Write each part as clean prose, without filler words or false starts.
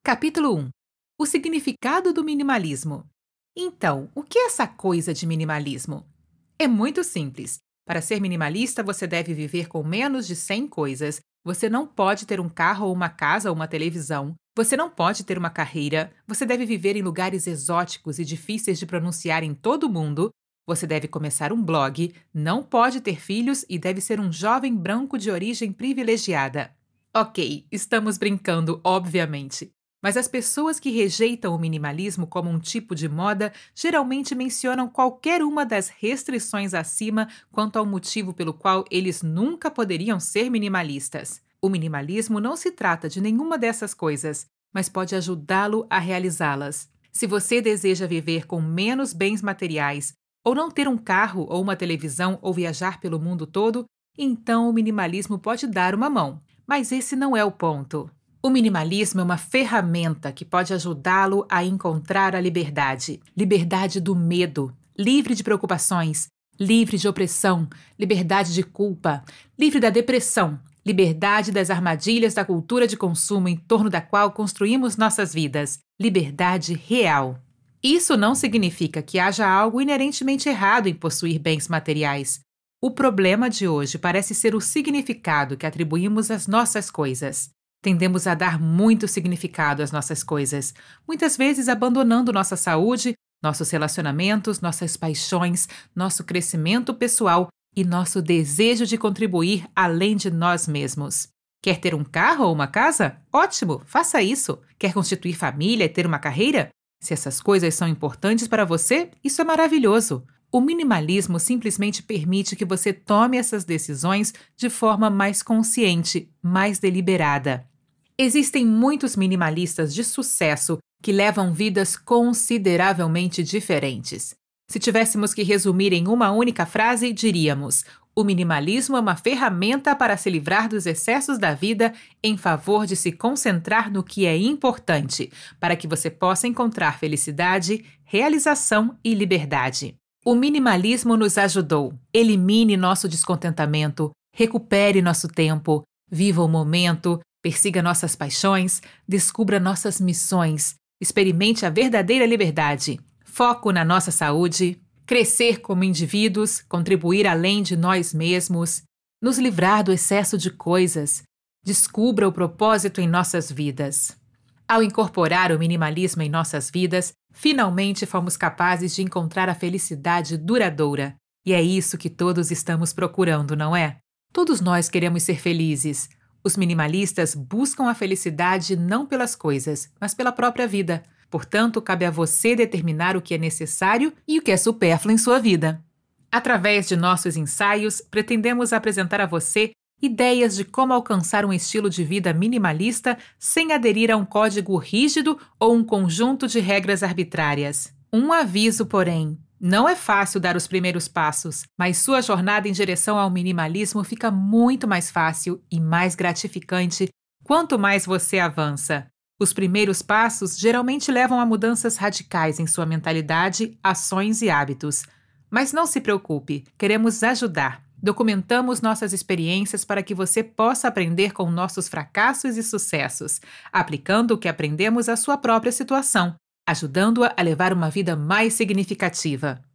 Capítulo 1. O significado do minimalismo. Então, o que é essa coisa de minimalismo? É muito simples. Para ser minimalista, você deve viver com menos de 100 coisas. Você não pode ter um carro ou uma casa ou uma televisão. Você não pode ter uma carreira. Você deve viver em lugares exóticos e difíceis de pronunciar em todo o mundo. Você deve começar um blog, não pode ter filhos e deve ser um jovem branco de origem privilegiada. Ok, estamos brincando, obviamente. Mas as pessoas que rejeitam o minimalismo como um tipo de moda geralmente mencionam qualquer uma das restrições acima quanto ao motivo pelo qual eles nunca poderiam ser minimalistas. O minimalismo não se trata de nenhuma dessas coisas, mas pode ajudá-lo a realizá-las. Se você deseja viver com menos bens materiais, ou não ter um carro ou uma televisão ou viajar pelo mundo todo, então o minimalismo pode dar uma mão. Mas esse não é o ponto. O minimalismo é uma ferramenta que pode ajudá-lo a encontrar a liberdade. Liberdade do medo, livre de preocupações, livre de opressão, liberdade de culpa, livre da depressão, liberdade das armadilhas da cultura de consumo em torno da qual construímos nossas vidas. Liberdade real. Isso não significa que haja algo inerentemente errado em possuir bens materiais. O problema de hoje parece ser o significado que atribuímos às nossas coisas. Tendemos a dar muito significado às nossas coisas, muitas vezes abandonando nossa saúde, nossos relacionamentos, nossas paixões, nosso crescimento pessoal e nosso desejo de contribuir além de nós mesmos. Quer ter um carro ou uma casa? Ótimo, faça isso. Quer constituir família e ter uma carreira? Se essas coisas são importantes para você, isso é maravilhoso. O minimalismo simplesmente permite que você tome essas decisões de forma mais consciente, mais deliberada. Existem muitos minimalistas de sucesso que levam vidas consideravelmente diferentes. Se tivéssemos que resumir em uma única frase, diríamos: o minimalismo é uma ferramenta para se livrar dos excessos da vida em favor de se concentrar no que é importante, para que você possa encontrar felicidade, realização e liberdade. O minimalismo nos ajudou. Elimine nosso descontentamento, recupere nosso tempo, viva o momento, persiga nossas paixões, descubra nossas missões, experimente a verdadeira liberdade, foco na nossa saúde, crescer como indivíduos, contribuir além de nós mesmos, nos livrar do excesso de coisas, descubra o propósito em nossas vidas. Ao incorporar o minimalismo em nossas vidas, finalmente fomos capazes de encontrar a felicidade duradoura. E é isso que todos estamos procurando, não é? Todos nós queremos ser felizes. Os minimalistas buscam a felicidade não pelas coisas, mas pela própria vida. Portanto, cabe a você determinar o que é necessário e o que é supérfluo em sua vida. Através de nossos ensaios, pretendemos apresentar a você ideias de como alcançar um estilo de vida minimalista sem aderir a um código rígido ou um conjunto de regras arbitrárias. Um aviso, porém: não é fácil dar os primeiros passos, mas sua jornada em direção ao minimalismo fica muito mais fácil e mais gratificante quanto mais você avança. Os primeiros passos geralmente levam a mudanças radicais em sua mentalidade, ações e hábitos. Mas não se preocupe, queremos ajudar. Documentamos nossas experiências para que você possa aprender com nossos fracassos e sucessos, aplicando o que aprendemos à sua própria situação, ajudando-a a levar uma vida mais significativa.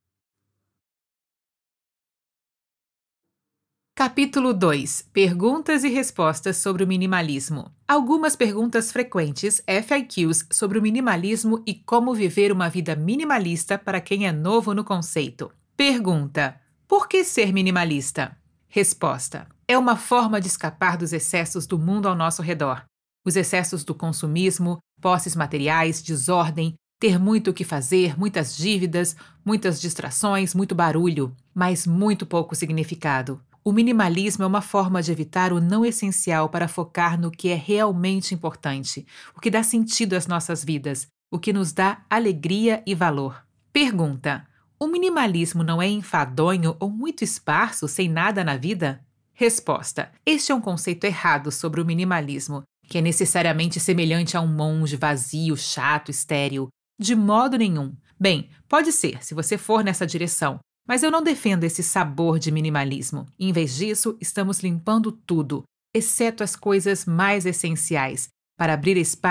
Capítulo 2. Perguntas e respostas sobre o minimalismo. Algumas perguntas frequentes, FAQs, sobre o minimalismo e como viver uma vida minimalista para quem é novo no conceito. Pergunta: por que ser minimalista? Resposta: é uma forma de escapar dos excessos do mundo ao nosso redor. Os excessos do consumismo, posses materiais, desordem, ter muito o que fazer, muitas dívidas, muitas distrações, muito barulho, mas muito pouco significado. O minimalismo é uma forma de evitar o não essencial para focar no que é realmente importante, o que dá sentido às nossas vidas, o que nos dá alegria e valor. Pergunta: o minimalismo não é enfadonho ou muito esparso, sem nada na vida? Resposta: este é um conceito errado sobre o minimalismo, que é necessariamente semelhante a um monge vazio, chato, estéril. De modo nenhum. Bem, pode ser, se você for nessa direção, mas eu não defendo esse sabor de minimalismo. Em vez disso, estamos limpando tudo, exceto as coisas mais essenciais, para abrir espaço